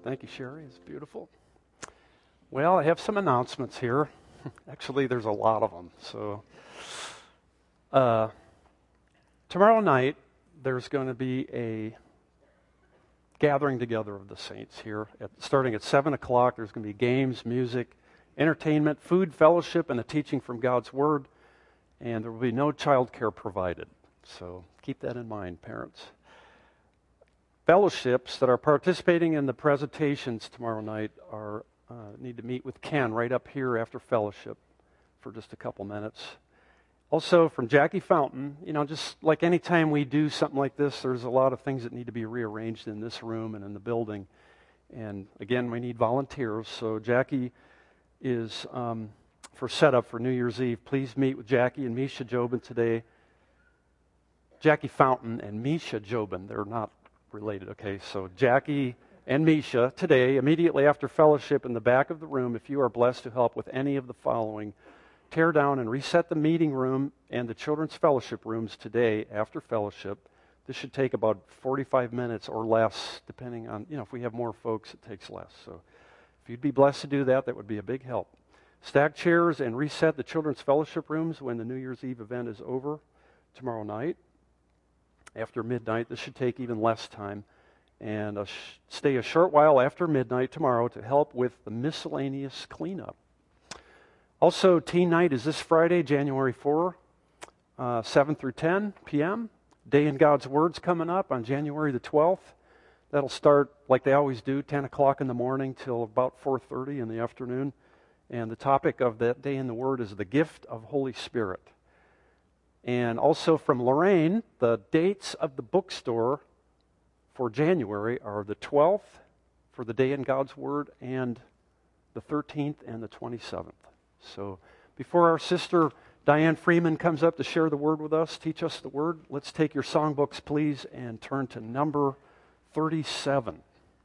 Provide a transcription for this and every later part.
Thank you, Sherry. It's beautiful. Well, I have some announcements here. Actually, there's a lot of them. So, tomorrow night, there's going to be a gathering together of the saints here. Starting at 7 o'clock, there's going to be games, music, entertainment, food, fellowship, and a teaching from God's Word. And there will be no child care provided. So keep that in mind, parents. Fellowships that are participating in the presentations tomorrow night need to meet with Ken right up here after fellowship for just a couple minutes. Also, from Jackie Fountain, just like any time we do something like this, there's a lot of things that need to be rearranged in this room and in the building. And again, we need volunteers. So Jackie is for setup for New Year's Eve. Please meet with Jackie and Misha Jobin today. Jackie Fountain and Misha Jobin, they're not related, okay? So Jackie and Misha today, immediately after fellowship in the back of the room, if you are blessed to help with any of the following: tear down and reset the meeting room and the children's fellowship rooms today after fellowship. This should take about 45 minutes or less, depending on, if we have more folks, it takes less. So if you'd be blessed to do that, that would be a big help. Stack chairs and reset the children's fellowship rooms when the New Year's Eve event is over tomorrow night. After midnight, this should take even less time. And stay a short while after midnight tomorrow to help with the miscellaneous cleanup. Also, teen night is this Friday, January 4, 7 through 10 p.m. Day in God's Word's coming up on January the 12th. That'll start like they always do, 10 o'clock in the morning till about 4:30 in the afternoon. And the topic of that Day in the Word is the gift of Holy Spirit. And also from Lorraine, the dates of the bookstore for January are the 12th for the Day in God's Word and the 13th and the 27th. So before our sister Diane Freeman comes up to share the Word with us, teach us the Word, let's take your songbooks, please, and turn to number 37.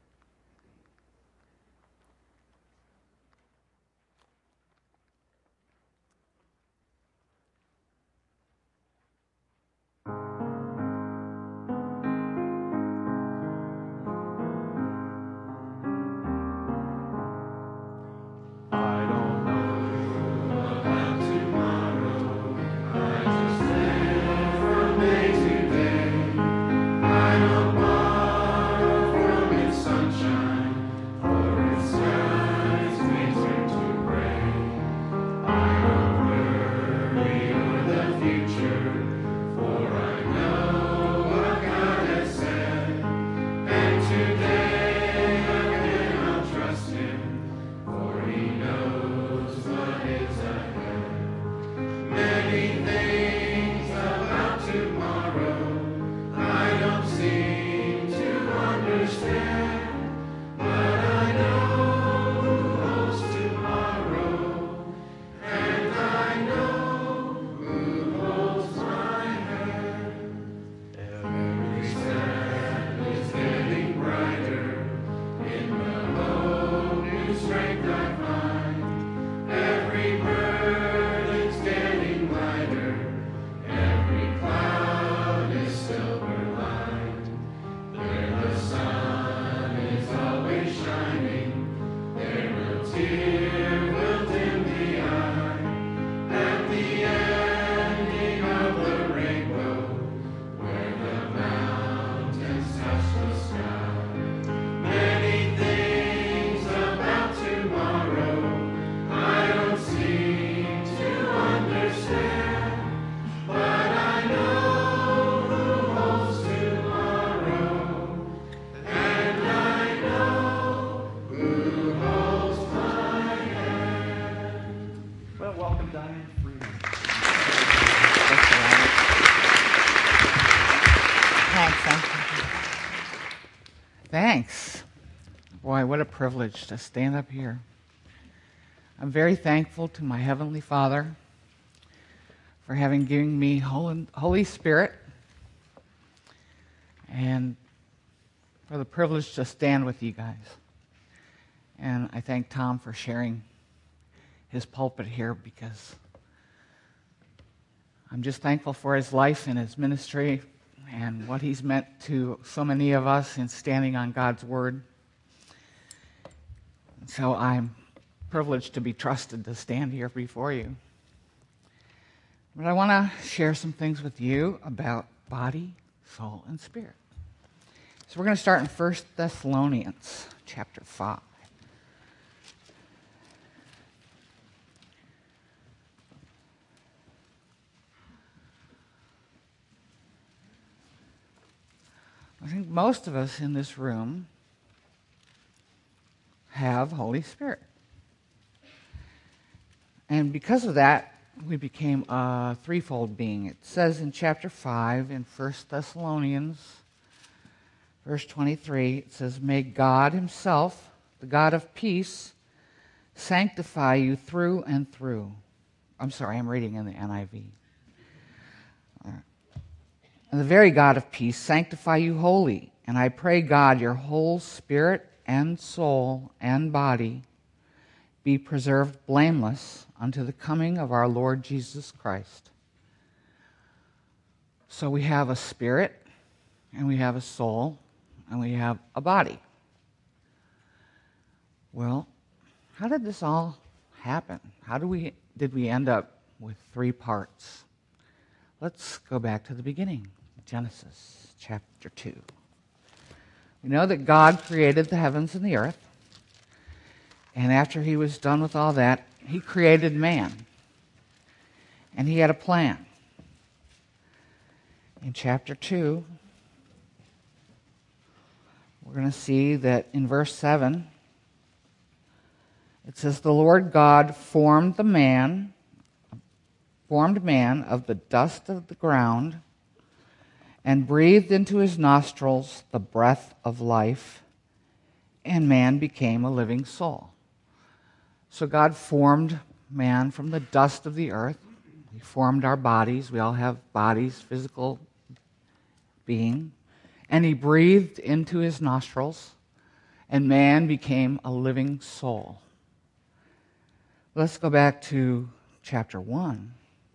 Thanks. Boy, what a privilege to stand up here. I'm very thankful to my Heavenly Father for having given me Holy Spirit and for the privilege to stand with you guys. And I thank Tom for sharing his pulpit here because I'm just thankful for his life and his ministry and what he's meant to so many of us in standing on God's Word. So I'm privileged to be trusted to stand here before you. But I want to share some things with you about body, soul, and spirit. So we're going to start in 1 Thessalonians chapter 5. I think most of us in this room have Holy Spirit. And because of that, we became a threefold being. It says in chapter 5 in 1 Thessalonians, verse 23, it says, "May God himself, the God of peace, sanctify you through and through." I'm sorry, I'm reading in the NIV. "And the very God of peace sanctify you wholly. And I pray God your whole spirit and soul and body be preserved blameless unto the coming of our Lord Jesus Christ." So we have a spirit, and we have a soul, and we have a body. Well, how did this all happen? How did we end up with three parts? Let's go back to the beginning, Genesis chapter 2. We know that God created the heavens and the earth, and after he was done with all that, he created man, and he had a plan. In chapter 2, we're going to see that in verse 7, it says, "The Lord God formed man of the dust of the ground and breathed into his nostrils the breath of life, and man became a living soul." So God formed man from the dust of the earth. He formed our bodies. We all have bodies, physical being. And he breathed into his nostrils, and man became a living soul. Let's go back to chapter 1.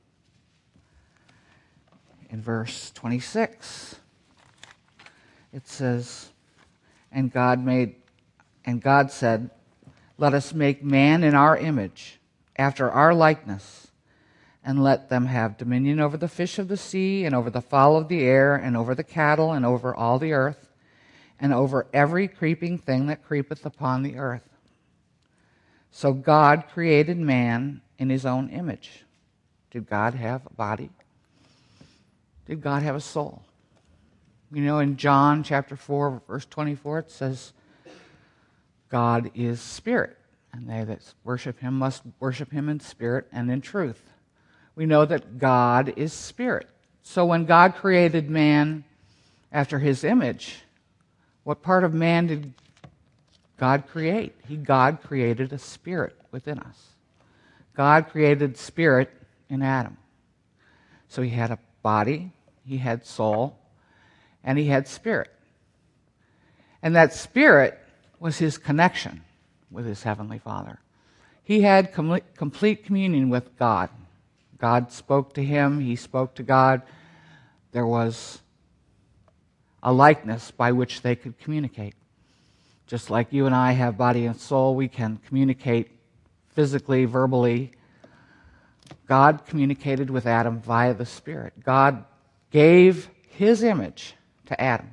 In verse 26, it says, And God said, "Let us make man in our image, after our likeness, and let them have dominion over the fish of the sea, and over the fowl of the air, and over the cattle, and over all the earth, and over every creeping thing that creepeth upon the earth." So God created man in his own image. Did God have a body? Did God have a soul? You know, in John chapter 4, verse 24, it says, "God is spirit, and they that worship him must worship him in spirit and in truth." We know that God is spirit. So when God created man after his image, what part of man did God create? God created a spirit within us. God created spirit in Adam. So he had a body, he had soul, and he had spirit. And that spirit was his connection with his heavenly Father. He had complete communion with God. God spoke to him, he spoke to God. There was a likeness by which they could communicate. Just like you and I have body and soul, we can communicate physically, verbally. God communicated with Adam via the Spirit. God gave his image to Adam.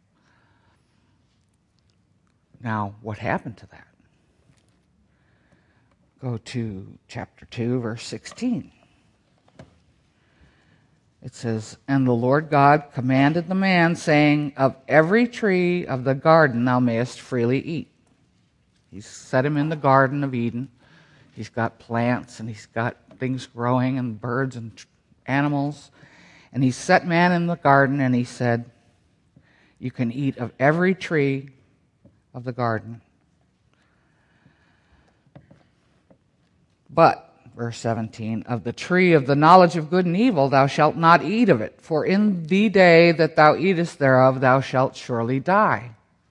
Now, what happened to that? Go to chapter 2, verse 16. It says, "And the Lord God commanded the man, saying, Of every tree of the garden thou mayest freely eat." He set him in the Garden of Eden. He's got plants, and he's got things growing, and birds and animals. And he set man in the garden, and he said, "You can eat of every tree of the garden. But," verse 17, "of the tree of the knowledge of good and evil thou shalt not eat of it, for in the day that thou eatest thereof thou shalt surely die."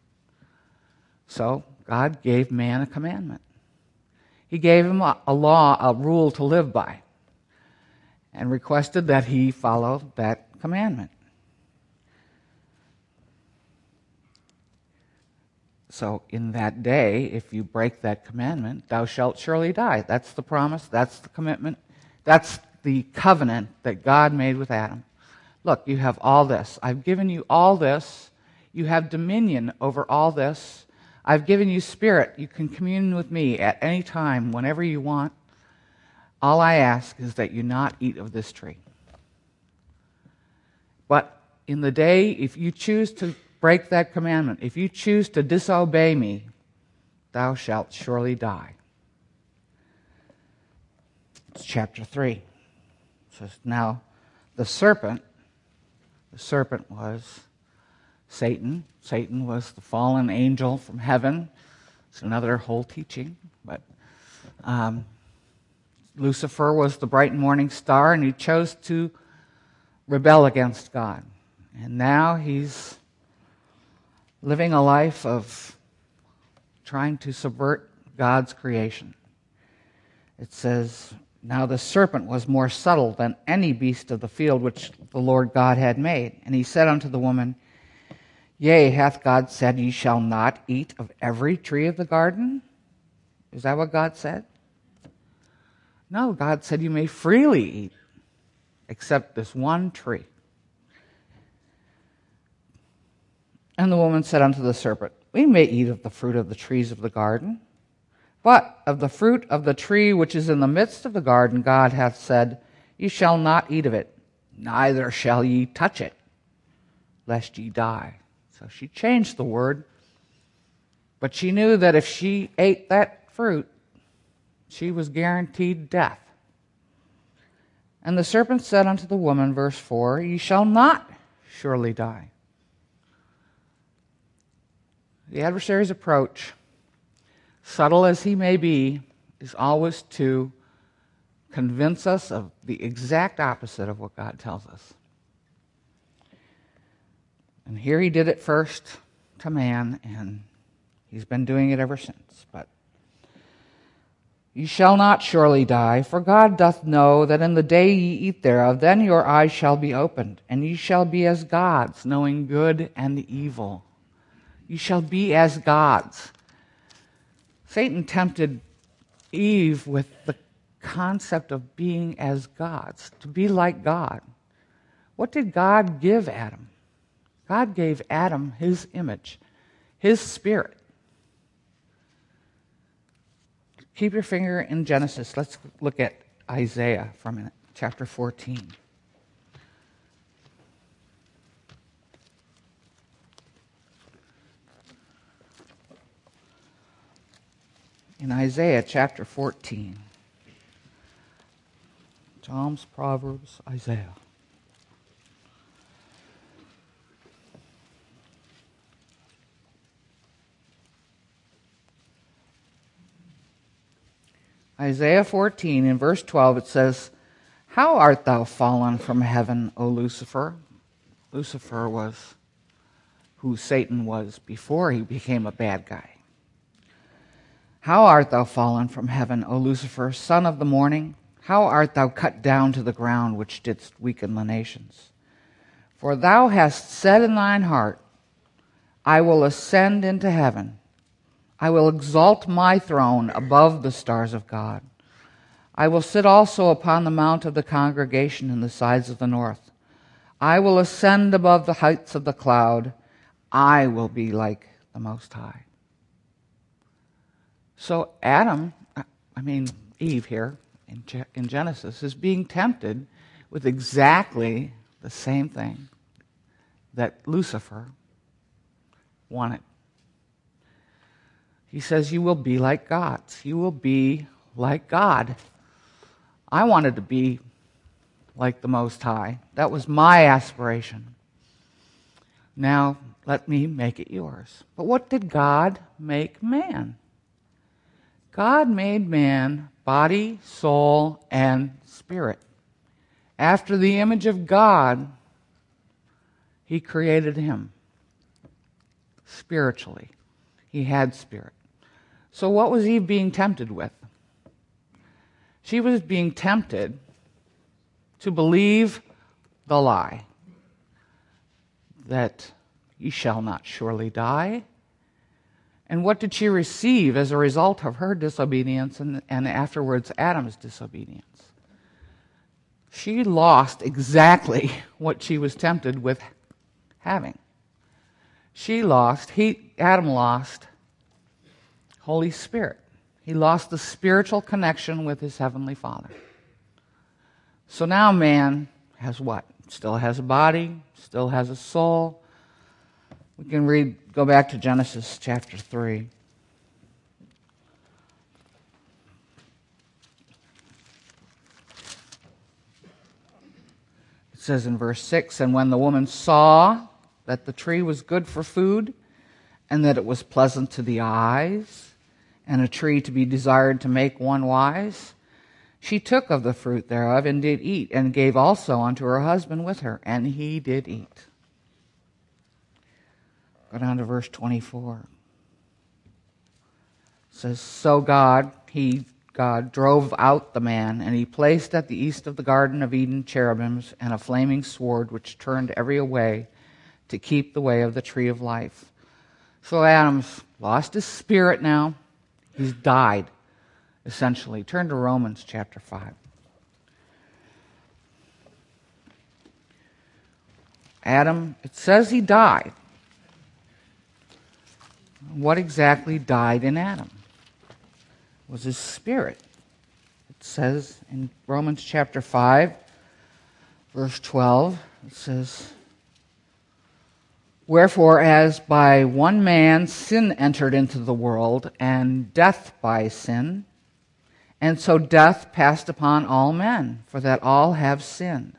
So God gave man a commandment. He gave him a law, a rule to live by, and requested that he follow that commandment. So in that day, if you break that commandment, thou shalt surely die. That's the promise. That's the commitment. That's the covenant that God made with Adam. Look, you have all this. I've given you all this. You have dominion over all this. I've given you spirit. You can commune with me at any time, whenever you want. All I ask is that you not eat of this tree. But in the day, if you choose to break that commandment, if you choose to disobey me, thou shalt surely die. It's chapter 3. It says, now the serpent was Satan. Satan was the fallen angel from heaven. It's another whole teaching. But Lucifer was the bright morning star, and he chose to rebel against God. And now he's living a life of trying to subvert God's creation. It says, now the serpent was more subtle than any beast of the field which the Lord God had made. And he said unto the woman, yea, hath God said, ye shall not eat of every tree of the garden? Is that what God said? No, God said you may freely eat, except this one tree. And the woman said unto the serpent, we may eat of the fruit of the trees of the garden, but of the fruit of the tree which is in the midst of the garden, God hath said, ye shall not eat of it, neither shall ye touch it, lest ye die. So she changed the word, but she knew that if she ate that fruit, she was guaranteed death. And the serpent said unto the woman, verse 4, ye shall not surely die. The adversary's approach, subtle as he may be, is always to convince us of the exact opposite of what God tells us. And here he did it first to man, and he's been doing it ever since. But ye shall not surely die, for God doth know that in the day ye eat thereof, then your eyes shall be opened, and ye shall be as gods, knowing good and evil. You shall be as gods. Satan tempted Eve with the concept of being as gods, to be like God. What did God give Adam? God gave Adam his image, his spirit. Keep your finger in Genesis. Let's look at Isaiah for a minute, chapter 14. In Isaiah chapter 14, Psalms, Proverbs, Isaiah. Isaiah 14, in verse 12, it says, how art thou fallen from heaven, O Lucifer? Lucifer was who Satan was before he became a bad guy. How art thou fallen from heaven, O Lucifer, son of the morning? How art thou cut down to the ground, which didst weaken the nations? For thou hast said in thine heart, I will ascend into heaven. I will exalt my throne above the stars of God. I will sit also upon the mount of the congregation in the sides of the north. I will ascend above the heights of the cloud. I will be like the Most High. So Eve here in Genesis is being tempted with exactly the same thing that Lucifer wanted. He says, you will be like gods. You will be like God. I wanted to be like the Most High. That was my aspiration. Now, let me make it yours. But what did God make man? God made man body, soul, and spirit. After the image of God, he created him spiritually. He had spirit. So what was Eve being tempted with? She was being tempted to believe the lie that ye shall not surely die, And what did she receive as a result of her disobedience and afterwards Adam's disobedience? She lost exactly what she was tempted with having. Adam lost Holy Spirit. He lost the spiritual connection with his Heavenly Father. So now man has what? Still has a body, still has a soul. We can go back to Genesis chapter 3. It says in verse 6, "And when the woman saw that the tree was good for food, and that it was pleasant to the eyes, and a tree to be desired to make one wise, she took of the fruit thereof, and did eat, and gave also unto her husband with her, and he did eat." Go down to verse 24. It says, "So God drove out the man, and he placed at the east of the Garden of Eden cherubims and a flaming sword which turned every way to keep the way of the tree of life." So Adam's lost his spirit now. He's died, essentially. Turn to Romans chapter 5. Adam, it says he died. What exactly died in Adam? It was his spirit. It says in Romans chapter 5, verse 12, it says, "Wherefore, as by one man sin entered into the world, and death by sin, and so death passed upon all men, for that all have sinned."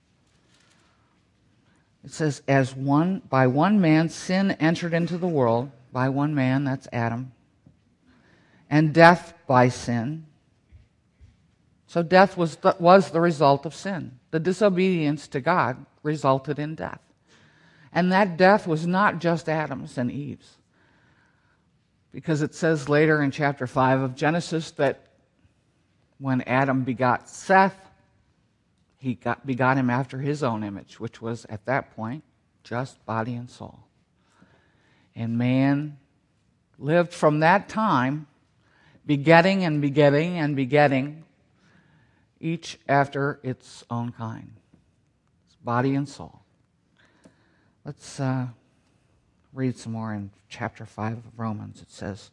It says, by one man sin entered into the world, by one man, that's Adam, and death by sin. So death was the result of sin. The disobedience to God resulted in death. And that death was not just Adam's and Eve's. Because it says later in chapter 5 of Genesis that when Adam begot Seth, he begot him after his own image, which was at that point just body and soul. And man lived from that time, begetting and begetting and begetting, each after its own kind. It's body and soul. Let's read some more in chapter 5 of Romans. It says,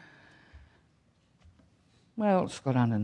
let's go down to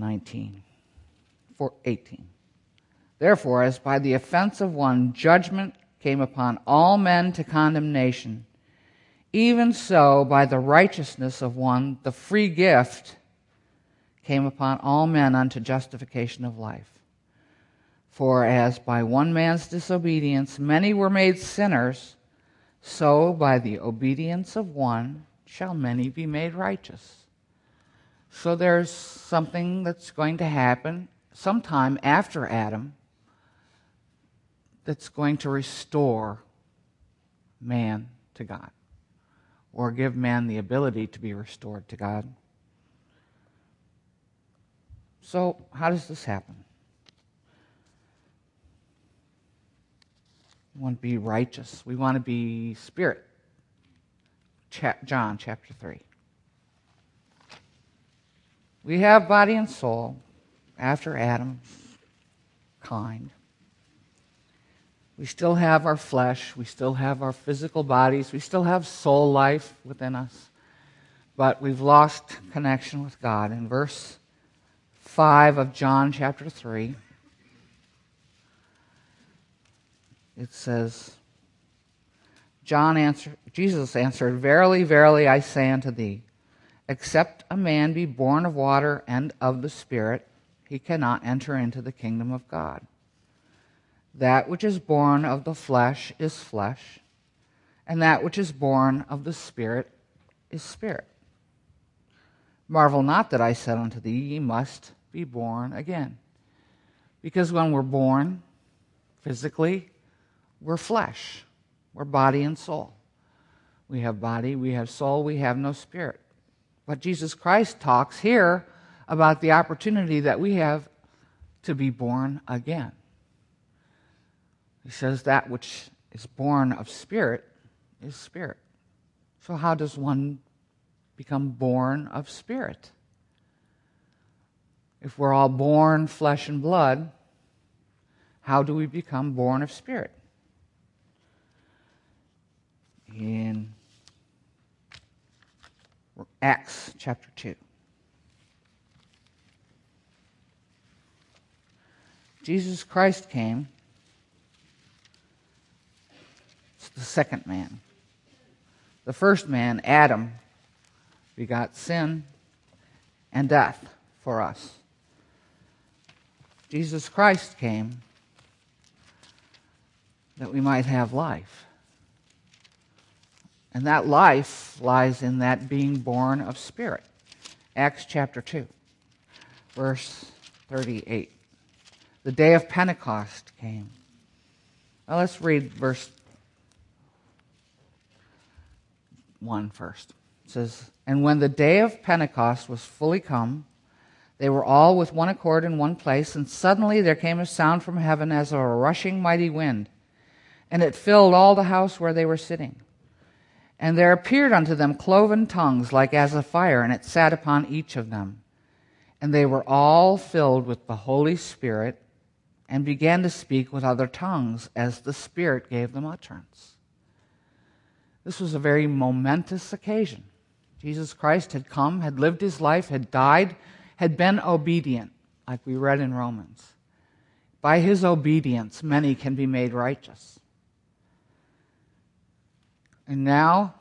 18. "Therefore, as by the offense of one judgment came upon all men to condemnation, even so by the righteousness of one the free gift came upon all men unto justification of life. For as by one man's disobedience many were made sinners, so by the obedience of one shall many be made righteous." So there's something that's going to happen sometime after Adam that's going to restore man to God, or give man the ability to be restored to God. So how does this happen? We want to be righteous. We want to be spirit. John chapter 3. We have body and soul after Adam's kind. We still have our flesh. We still have our physical bodies. We still have soul life within us. But we've lost connection with God. In verse 5 of John chapter 3, it says, Jesus answered, "Verily, verily, I say unto thee, except a man be born of water and of the Spirit, he cannot enter into the kingdom of God. That which is born of the flesh is flesh, and that which is born of the Spirit is spirit. Marvel not that I said unto thee, ye must be born again." Because when we're born physically, we're flesh. We're body and soul. We have body, we have soul, we have no spirit. But Jesus Christ talks here about the opportunity that we have to be born again. He says that which is born of spirit is spirit. So how does one become born of spirit? If we're all born flesh and blood, how do we become born of spirit? In Acts chapter 2. Jesus Christ came. It's the second man. The first man, Adam, begot sin and death for us. Jesus Christ came that we might have life. And that life lies in that being born of spirit. Acts chapter 2, verse 38. The day of Pentecost came. Now let's read verse 1 first. It says, "And when the day of Pentecost was fully come, they were all with one accord in one place, and suddenly there came a sound from heaven as of a rushing mighty wind, and it filled all the house where they were sitting. And there appeared unto them cloven tongues like as of fire, and it sat upon each of them. And they were all filled with the Holy Spirit, and began to speak with other tongues as the Spirit gave them utterance." This was a very momentous occasion. Jesus Christ had come, had lived his life, had died, had been obedient, like we read in Romans. By his obedience, many can be made righteous. And now,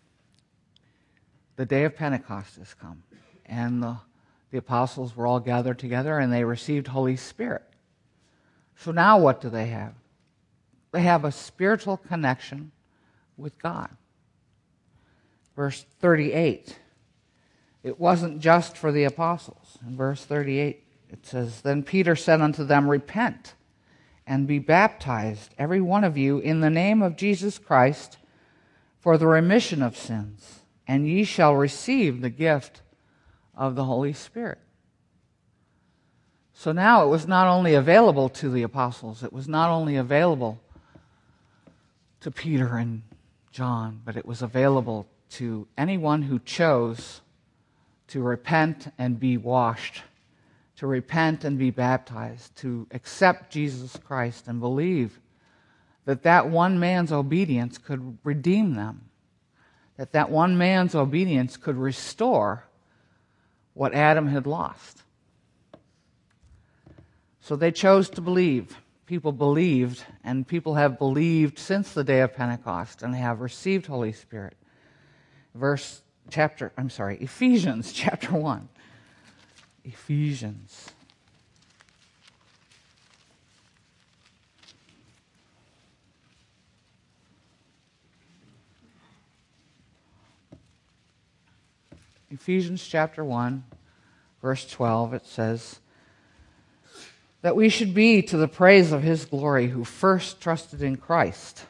the day of Pentecost has come, and the apostles were all gathered together, and they received Holy Spirit. So now what do they have? They have a spiritual connection with God. Verse 38, it wasn't just for the apostles. In verse 38, it says, "Then Peter said unto them, Repent, and be baptized, every one of you, in the name of Jesus Christ, for the remission of sins, and ye shall receive the gift of the Holy Spirit." So now it was not only available to the apostles, it was not only available to Peter and John, but it was available to anyone who chose to repent and be washed, to repent and be baptized, to accept Jesus Christ and believe that one man's obedience could redeem them, that one man's obedience could restore what Adam had lost. So they chose to believe. People believed, and people have believed since the day of Pentecost and have received Holy Spirit. Ephesians chapter 1. Ephesians. Ephesians chapter 1, verse 12, it says, "That we should be to the praise of his glory, who first trusted in Christ,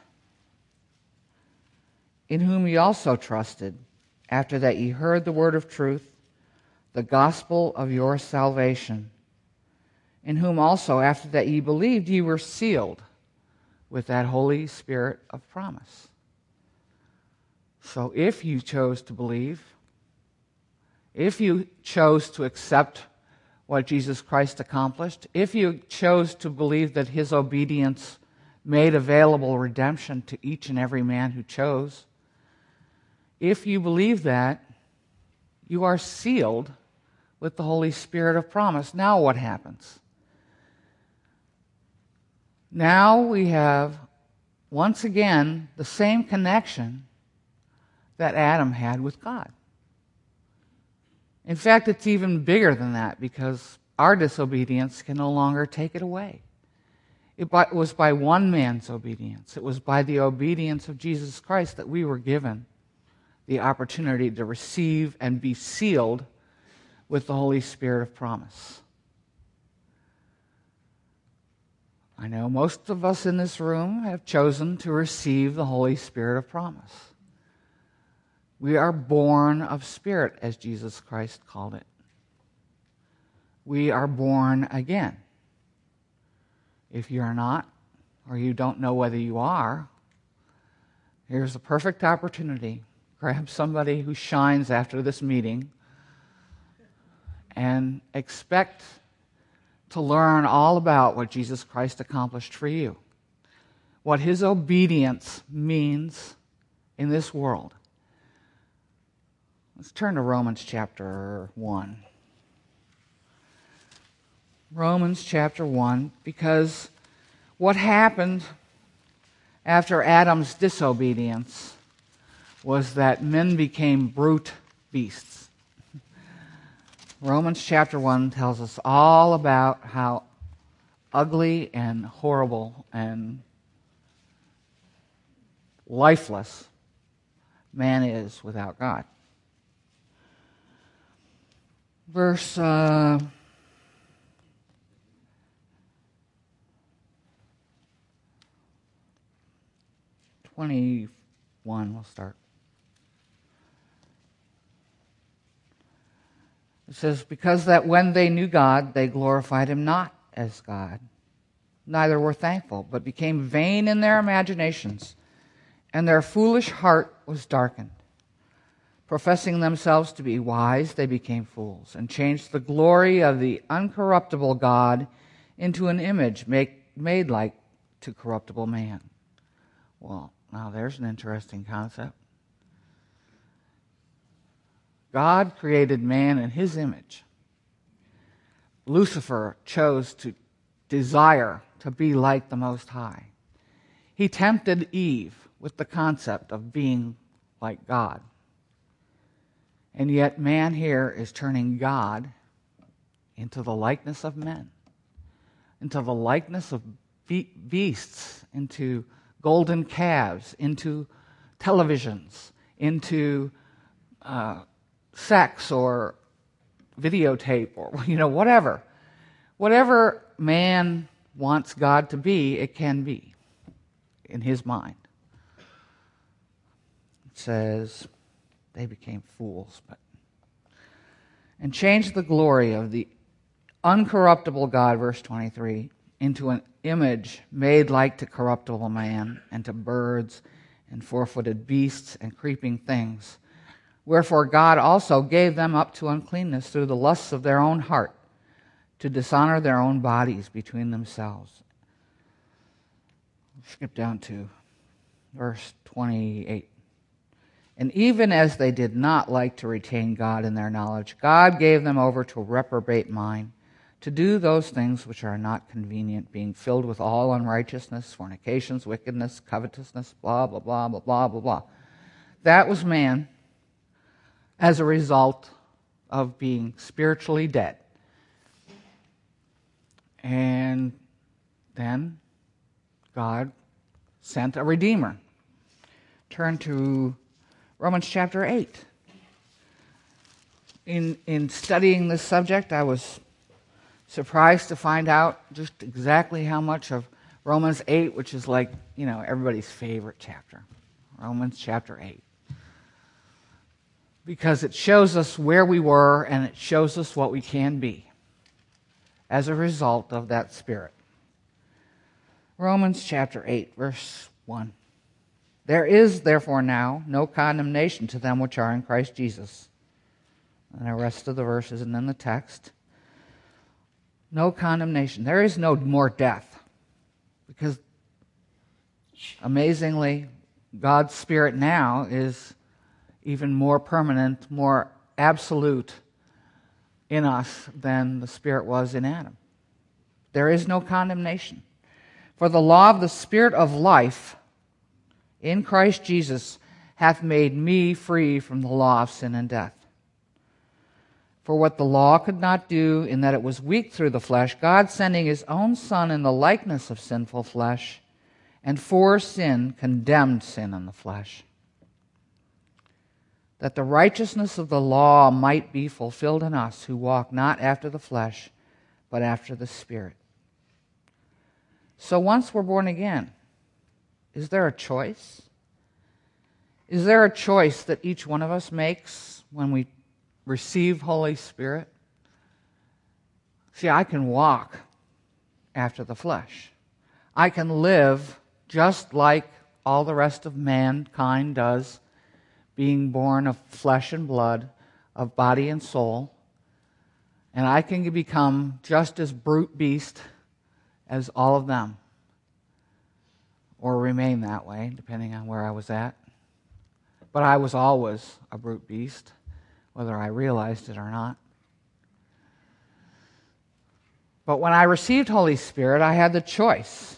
in whom ye also trusted, after that ye heard the word of truth, the gospel of your salvation, in whom also, after that ye believed, ye were sealed with that Holy Spirit of promise." So if you chose to believe, if you chose to accept what Jesus Christ accomplished, if you chose to believe that his obedience made available redemption to each and every man who chose, if you believe that, you are sealed with the Holy Spirit of promise. Now what happens? Now we have, once again, the same connection that Adam had with God. In fact, it's even bigger than that, because our disobedience can no longer take it away. It was by one man's obedience. It was by the obedience of Jesus Christ that we were given the opportunity to receive and be sealed with the Holy Spirit of promise. I know most of us in this room have chosen to receive the Holy Spirit of promise. We are born of spirit, as Jesus Christ called it. We are born again. If you are not, or you don't know whether you are, here's a perfect opportunity grab somebody who shines after this meeting and expect to learn all about what Jesus Christ accomplished for you, what his obedience means in this world. Let's turn to Romans chapter 1. Romans chapter 1, because what happened after Adam's disobedience was that men became brute beasts. Romans chapter 1 tells us all about how ugly and horrible and lifeless man is without God. Verse 21, we'll start. It says, because that when they knew God, they glorified him not as God, neither were thankful, but became vain in their imaginations, and their foolish heart was darkened. Professing themselves to be wise, they became fools, and changed the glory of the uncorruptible God into an image made like to corruptible man. Well, now there's an interesting concept. God created man in his image. Lucifer chose to desire to be like the Most High. He tempted Eve with the concept of being like God. And yet man here is turning God into the likeness of men, into the likeness of beasts, into golden calves, into televisions, into sex or videotape or whatever. Whatever man wants God to be, it can be in his mind. It says they became fools, and changed the glory of the uncorruptible God, verse 23, into an image made like to corruptible man, and to birds and four-footed beasts and creeping things. Wherefore God also gave them up to uncleanness through the lusts of their own heart, to dishonor their own bodies between themselves. Skip down to verse 28. And even as they did not like to retain God in their knowledge, God gave them over to a reprobate mind, to do those things which are not convenient, being filled with all unrighteousness, fornications, wickedness, covetousness, blah, blah, blah, blah, blah, blah, blah. That was man as a result of being spiritually dead. And then God sent a Redeemer. Turn to Romans chapter 8. In studying this subject, I was surprised to find out just exactly how much of Romans 8, which is like, everybody's favorite chapter. Romans chapter 8. Because it shows us where we were and it shows us what we can be as a result of that Spirit. Romans chapter 8, verse 1. There is therefore now no condemnation to them which are in Christ Jesus. And the rest of the verse isn't in the text. No condemnation. There is no more death. Because amazingly, God's Spirit now is even more permanent, more absolute in us than the Spirit was in Adam. There is no condemnation. For the law of the Spirit of life in Christ Jesus hath made me free from the law of sin and death. For what the law could not do, in that it was weak through the flesh, God sending his own Son in the likeness of sinful flesh, and for sin condemned sin in the flesh, that the righteousness of the law might be fulfilled in us who walk not after the flesh, but after the Spirit. So once we're born again, is there a choice? Is there a choice that each one of us makes when we receive Holy Spirit? See, I can walk after the flesh. I can live just like all the rest of mankind does, being born of flesh and blood, of body and soul, and I can become just as brute beast as all of them, or remain that way, depending on where I was at. But I was always a brute beast, whether I realized it or not. But when I received Holy Spirit, I had the choice.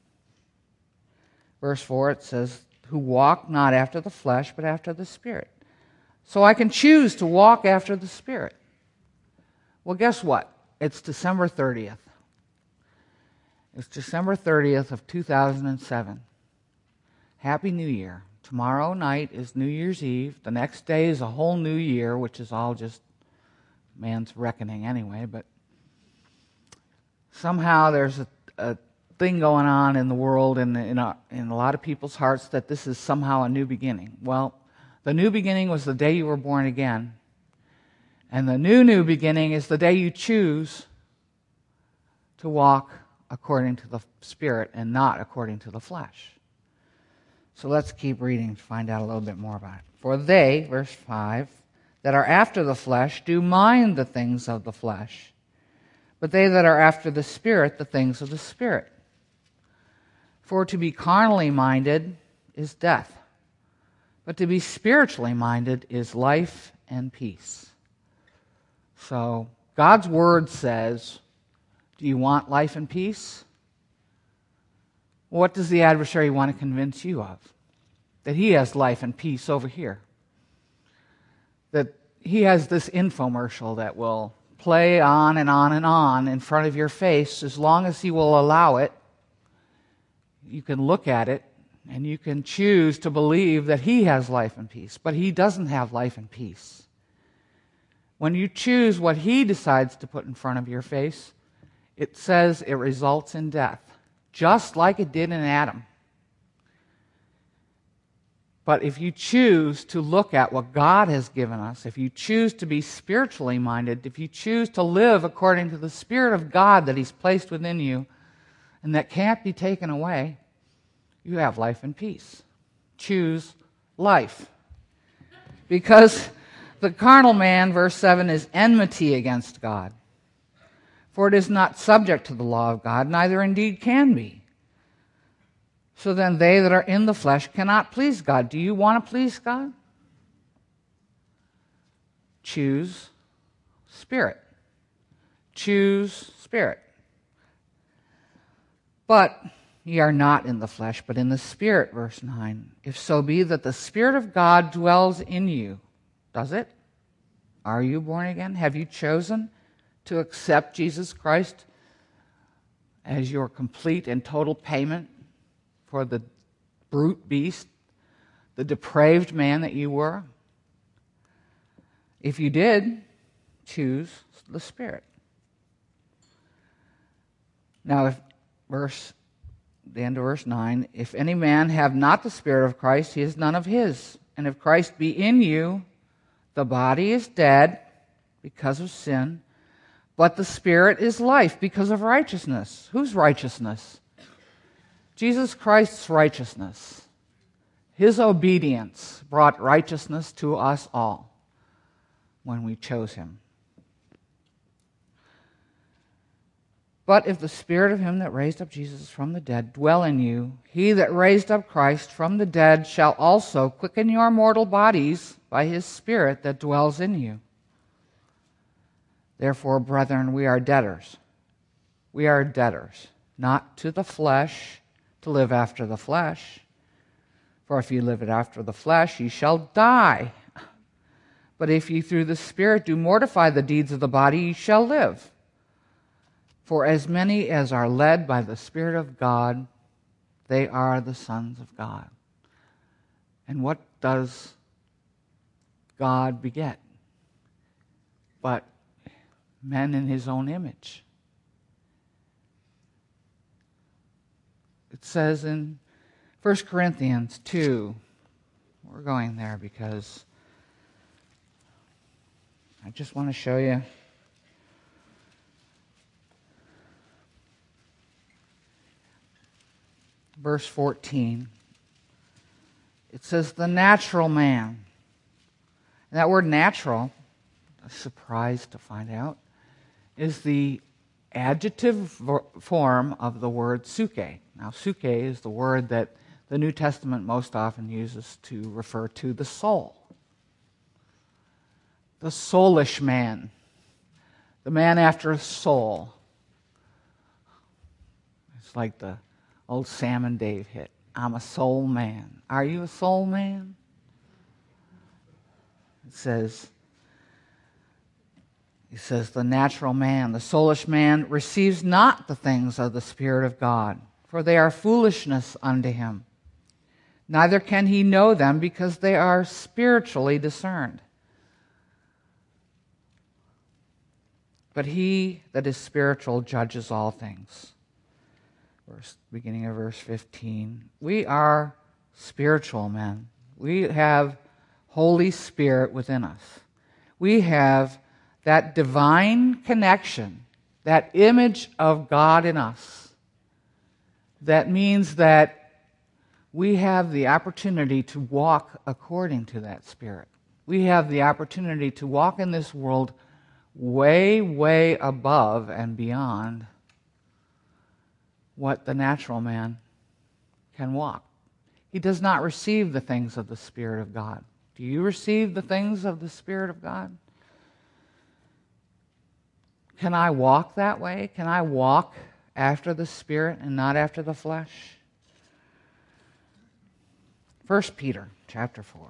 Verse 4, it says, who walk not after the flesh, but after the Spirit. So I can choose to walk after the Spirit. Well, guess what? It's December 30th. It's December 30th of 2007. Happy New Year. Tomorrow night is New Year's Eve. The next day is a whole new year, which is all just man's reckoning anyway, but somehow there's a thing going on in the world and in a lot of people's hearts that this is somehow a new beginning. Well, the new beginning was the day you were born again. And the new beginning is the day you choose to walk according to the Spirit and not according to the flesh. So let's keep reading to find out a little bit more about it. For they, verse 5, that are after the flesh do mind the things of the flesh, but they that are after the Spirit, the things of the Spirit. For to be carnally minded is death, but to be spiritually minded is life and peace. So God's Word says, do you want life and peace? What does the adversary want to convince you of? That he has life and peace over here. That he has this infomercial that will play on and on and on in front of your face as long as he will allow it. You can look at it and you can choose to believe that he has life and peace, but he doesn't have life and peace. When you choose what he decides to put in front of your face, it says it results in death, just like it did in Adam. But if you choose to look at what God has given us, if you choose to be spiritually minded, if you choose to live according to the Spirit of God that He's placed within you and that can't be taken away, you have life and peace. Choose life. Because the carnal man, verse 7, is enmity against God. For it is not subject to the law of God, neither indeed can be. So then they that are in the flesh cannot please God. Do you want to please God? Choose Spirit. Choose Spirit. But ye are not in the flesh, but in the Spirit, verse 9. If so be that the Spirit of God dwells in you. Does it? Are you born again? Have you chosen to accept Jesus Christ as your complete and total payment for the brute beast, the depraved man that you were? If you did, choose the Spirit. Now, if the end of verse 9, if any man have not the Spirit of Christ, he is none of his. And if Christ be in you, the body is dead because of sin, but the Spirit is life because of righteousness. Whose righteousness? Jesus Christ's righteousness. His obedience brought righteousness to us all when we chose Him. But if the Spirit of Him that raised up Jesus from the dead dwell in you, He that raised up Christ from the dead shall also quicken your mortal bodies by His Spirit that dwells in you. Therefore, brethren, we are debtors. We are debtors, not to the flesh, to live after the flesh. For if you live it after the flesh, ye shall die. But if ye through the Spirit do mortify the deeds of the body, ye shall live. For as many as are led by the Spirit of God, they are the sons of God. And what does God beget? But men in His own image. It says in 1 Corinthians 2, we're going there because I just want to show you. Verse 14. It says, the natural man. And that word natural, a surprise to find out, is the adjective form of the word suke. Now, suke is the word that the New Testament most often uses to refer to the soul. The soulish man. The man after a soul. It's like the old Sam and Dave hit. I'm a soul man. Are you a soul man? He says, the natural man, the soulish man, receives not the things of the Spirit of God, for they are foolishness unto him. Neither can he know them, because they are spiritually discerned. But he that is spiritual judges all things. Beginning of verse 15. We are spiritual men. We have Holy Spirit within us. We have that divine connection, that image of God in us. That means that we have the opportunity to walk according to that Spirit. We have the opportunity to walk in this world way, way above and beyond what the natural man can walk. He does not receive the things of the Spirit of God. Do you receive the things of the Spirit of God? Can I walk that way? Can I walk after the Spirit and not after the flesh? 1 Peter chapter 4.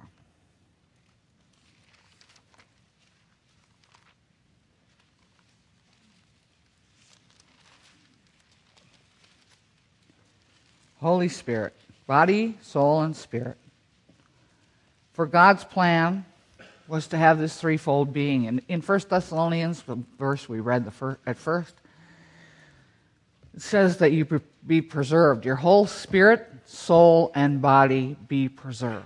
Holy Spirit, body, soul, and spirit. For God's plan was to have this threefold being. And in 1 Thessalonians, the verse we read at first, it says that you be preserved. Your whole spirit, soul, and body be preserved.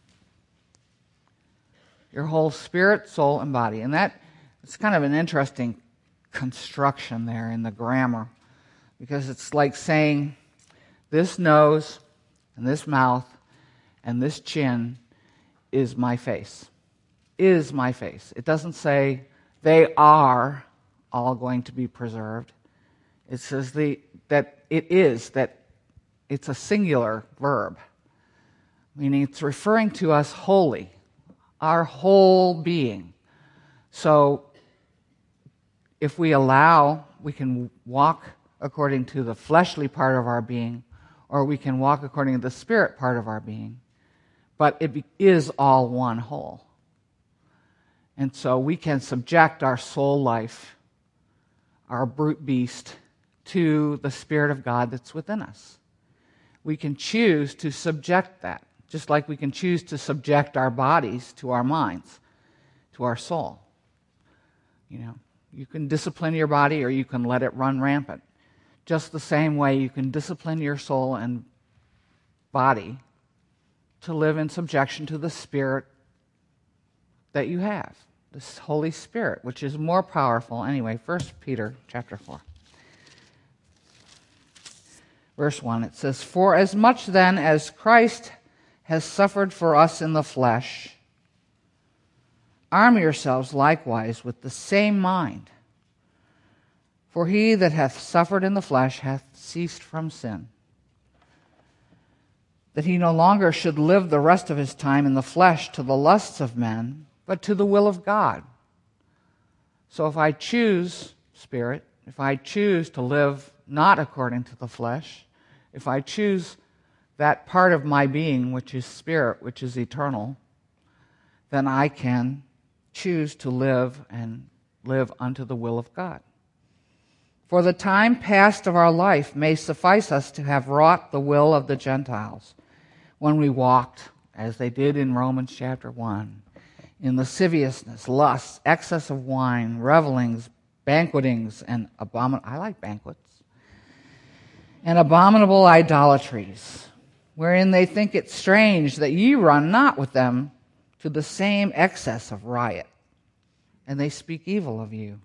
Your whole spirit, soul, and body. And it's kind of an interesting construction there in the grammar, because it's like saying this nose and this mouth and this chin is my face. Is my face. It doesn't say they are all going to be preserved. It says that it's a singular verb, meaning it's referring to us wholly, our whole being. So if we allow, we can walk according to the fleshly part of our being, or we can walk according to the spirit part of our being, but it is all one whole. And so we can subject our soul life, our brute beast, to the Spirit of God that's within us. We can choose to subject that, just like we can choose to subject our bodies to our minds, to our soul. You know, you can discipline your body or you can let it run rampant. Just the same way you can discipline your soul and body to live in subjection to the Spirit that you have, this Holy Spirit, which is more powerful. Anyway, 1 Peter chapter 4. Verse 1, it says, For as much then as Christ has suffered for us in the flesh, arm yourselves likewise with the same mind. For he that hath suffered in the flesh hath ceased from sin, that he no longer should live the rest of his time in the flesh to the lusts of men, but to the will of God. So if I choose spirit, if I choose to live not according to the flesh, if I choose that part of my being which is spirit, which is eternal, then I can choose to live and live unto the will of God. For the time past of our life may suffice us to have wrought the will of the Gentiles, when we walked, as they did in Romans chapter 1, in lasciviousness, lusts, excess of wine, revelings, banquetings, and I like banquets, and abominable idolatries, wherein they think it strange that ye run not with them to the same excess of riot, and they speak evil of you.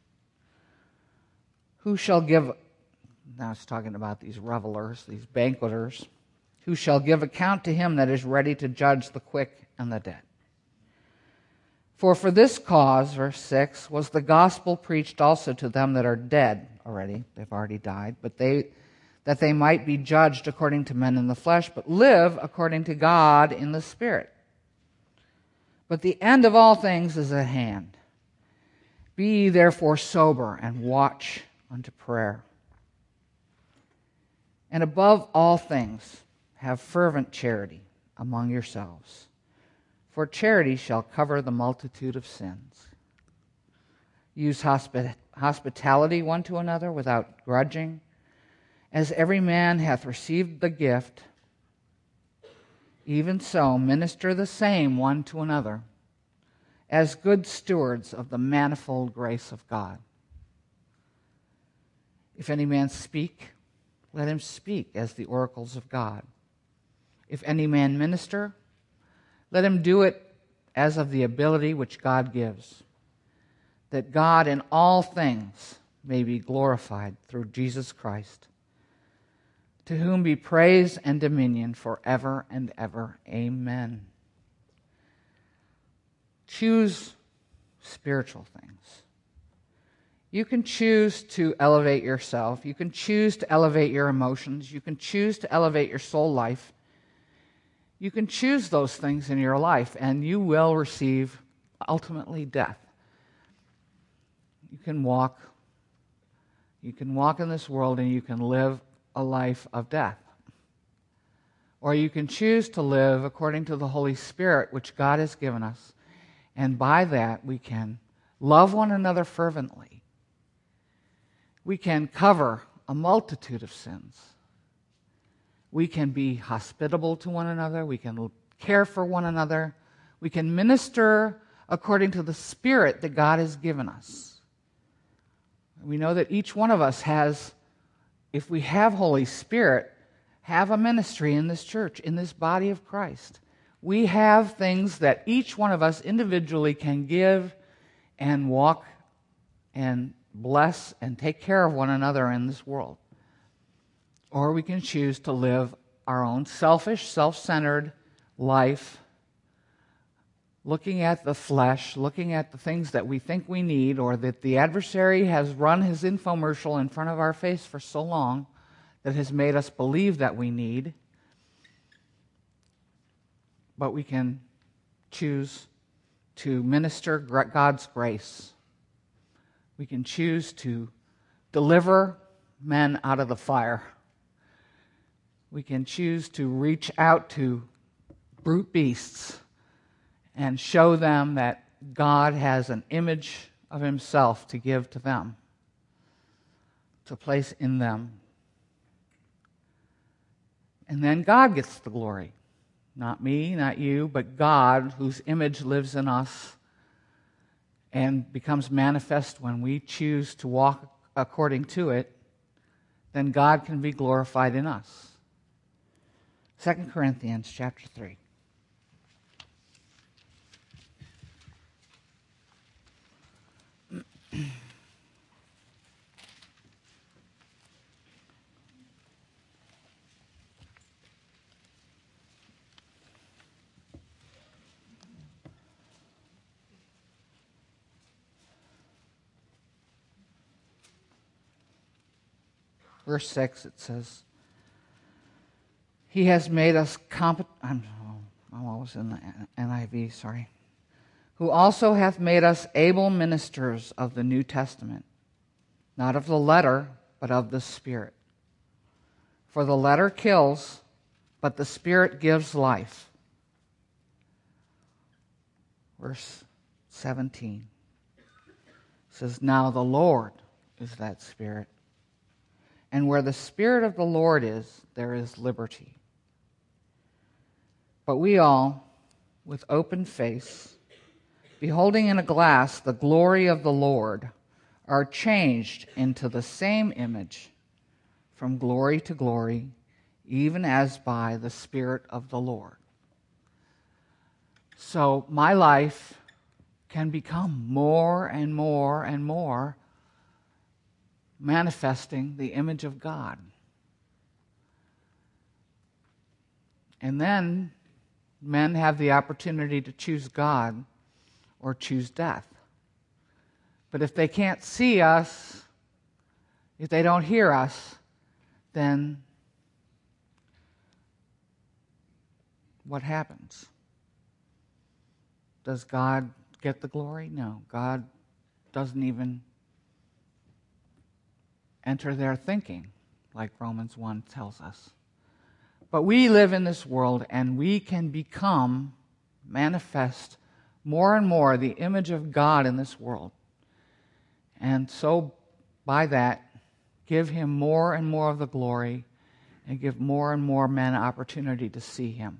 Who shall give, now it's talking about these revelers, these banqueters, who shall give account to him that is ready to judge the quick and the dead? For this cause, verse 6, was the gospel preached also to them that are dead already. They've already died. But that they might be judged according to men in the flesh, but live according to God in the Spirit. But the end of all things is at hand. Be ye therefore sober, and watch unto prayer. And above all things, have fervent charity among yourselves, for charity shall cover the multitude of sins. Use hospitality one to another without grudging, as every man hath received the gift, even so minister the same one to another, as good stewards of the manifold grace of God. If any man speak, let him speak as the oracles of God. If any man minister, let him do it as of the ability which God gives, that God in all things may be glorified through Jesus Christ, to whom be praise and dominion forever and ever. Amen. Choose spiritual things. You can choose to elevate yourself. You can choose to elevate your emotions. You can choose to elevate your soul life. You can choose those things in your life, and you will receive ultimately death. You can walk in this world and you can live a life of death. Or you can choose to live according to the Holy Spirit, which God has given us, and by that we can love one another fervently. We can cover a multitude of sins. We can be hospitable to one another. We can care for one another. We can minister according to the Spirit that God has given us. We know that each one of us has, if we have Holy Spirit, have a ministry in this church, in this body of Christ. We have things that each one of us individually can give and walk and bless and take care of one another in this world. Or we can choose to live our own selfish, self-centered life, looking at the flesh, looking at the things that we think we need, or that the adversary has run his infomercial in front of our face for so long that has made us believe that we need. But we can choose to minister God's grace. We can choose to deliver men out of the fire. We can choose to reach out to brute beasts and show them that God has an image of himself to give to them, to place in them. And then God gets the glory. Not me, not you, but God, whose image lives in us and becomes manifest when we choose to walk according to it. Then God can be glorified in us. 2 Corinthians chapter 3. Verse 6, it says, He has made us competent. I'm always in the NIV, sorry. Who also hath made us able ministers of the New Testament, not of the letter, but of the Spirit. For the letter kills, but the Spirit gives life. Verse 17 says, Now the Lord is that Spirit. And where the Spirit of the Lord is, there is liberty. But we all, with open face, beholding in a glass the glory of the Lord, are changed into the same image from glory to glory, even as by the Spirit of the Lord. So my life can become more and more and more manifesting the image of God. And then men have the opportunity to choose God or choose death. But if they can't see us, if they don't hear us, then what happens? Does God get the glory? No. God doesn't even enter their thinking, like Romans 1 tells us. But we live in this world, and we can manifest more and more the image of God in this world. And so, by that, give Him more and more of the glory and give more and more men opportunity to see Him.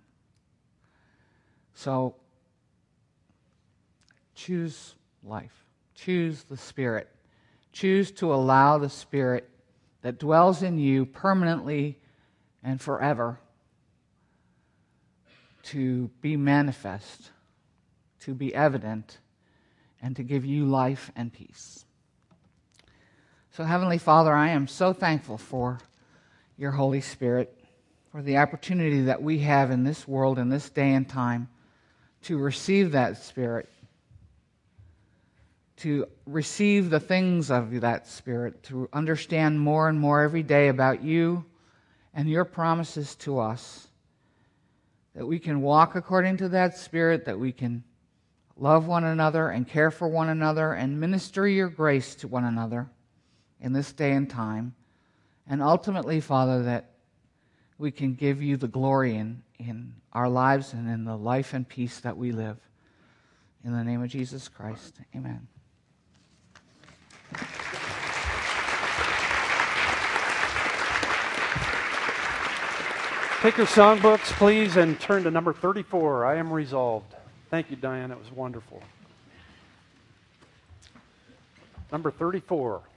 So, choose life. Choose the Spirit. Choose to allow the Spirit that dwells in you permanently and forever to be manifest, to be evident, and to give you life and peace. So, Heavenly Father, I am so thankful for your Holy Spirit, for the opportunity that we have in this world, in this day and time, to receive that Spirit, to receive the things of that Spirit, to understand more and more every day about you and your promises to us, that we can walk according to that Spirit, that we can love one another and care for one another and minister your grace to one another in this day and time. And ultimately, Father, that we can give you the glory in our lives and in the life and peace that we live. In the name of Jesus Christ, amen. Take your songbooks, please, and turn to number 34, I Am Resolved. Thank you, Diane. It was wonderful. Number 34.